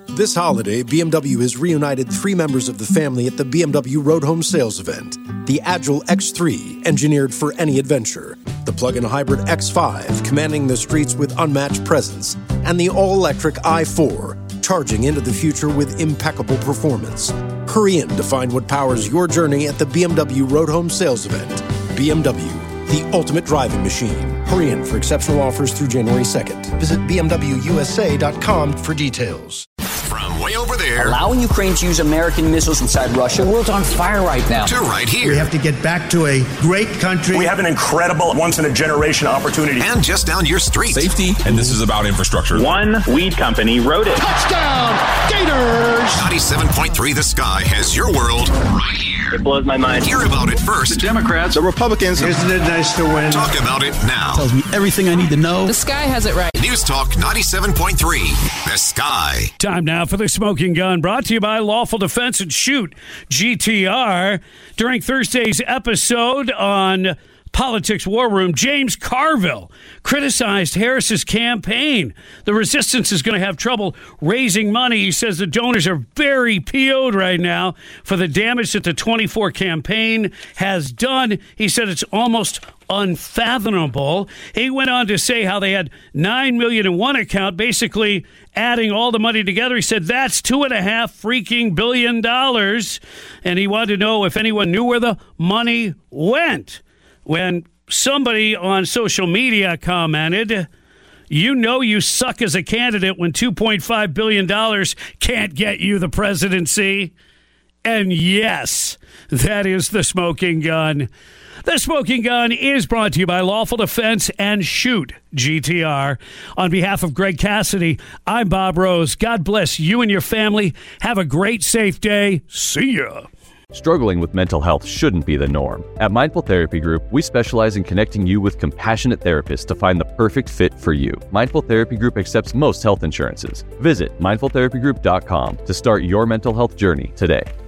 This holiday, BMW has reunited 3 members of the family at the BMW Road Home Sales event. The Agile X3, engineered for any adventure. The plug-in hybrid X5, commanding the streets with unmatched presence. And the all-electric i4, charging into the future with impeccable performance. Hurry in to find what powers your journey at the BMW Road Home Sales event. BMW, the ultimate driving machine. Hurry in for exceptional offers through January 2nd. Visit BMWUSA.com for details. From way over there, allowing Ukraine to use American missiles inside Russia. The world's on fire right now. To right here. We have to get back to a great country. We have an incredible, once-in-a-generation opportunity. And just down your street. Safety, and this is about infrastructure. One weed company wrote it. Touchdown, Gators! 97.3 The Sky has your world right here. It blows my mind. Hear about it first. The Democrats, the Republicans. Isn't it nice to win? Talk about it now. Tells me everything I need to know. The Sky has it right. News Talk 97.3 The Sky. Time now for the Smoking Gun, brought to you by Lawful Defense and Shoot, GTR. During Thursday's episode on Politics War Room, James Carville criticized Harris's campaign. The resistance is going to have trouble raising money. He says the donors are very PO'd right now for the damage that the 24 campaign has done. He said it's almost unfathomable. He went on to say how they had $9 million in one account, basically adding all the money together. He said that's $2.5 billion. And he wanted to know if anyone knew where the money went. When somebody on social media commented, you know you suck as a candidate when $2.5 billion can't get you the presidency. And yes, that is the Smoking Gun. The Smoking Gun is brought to you by Lawful Defense and Shoot, GTR. On behalf of Greg Cassidy, I'm Bob Rose. God bless you and your family. Have a great, safe day. See ya. Struggling with mental health shouldn't be the norm. At Mindful Therapy Group, we specialize in connecting you with compassionate therapists to find the perfect fit for you. Mindful Therapy Group accepts most health insurances. Visit mindfultherapygroup.com to start your mental health journey today.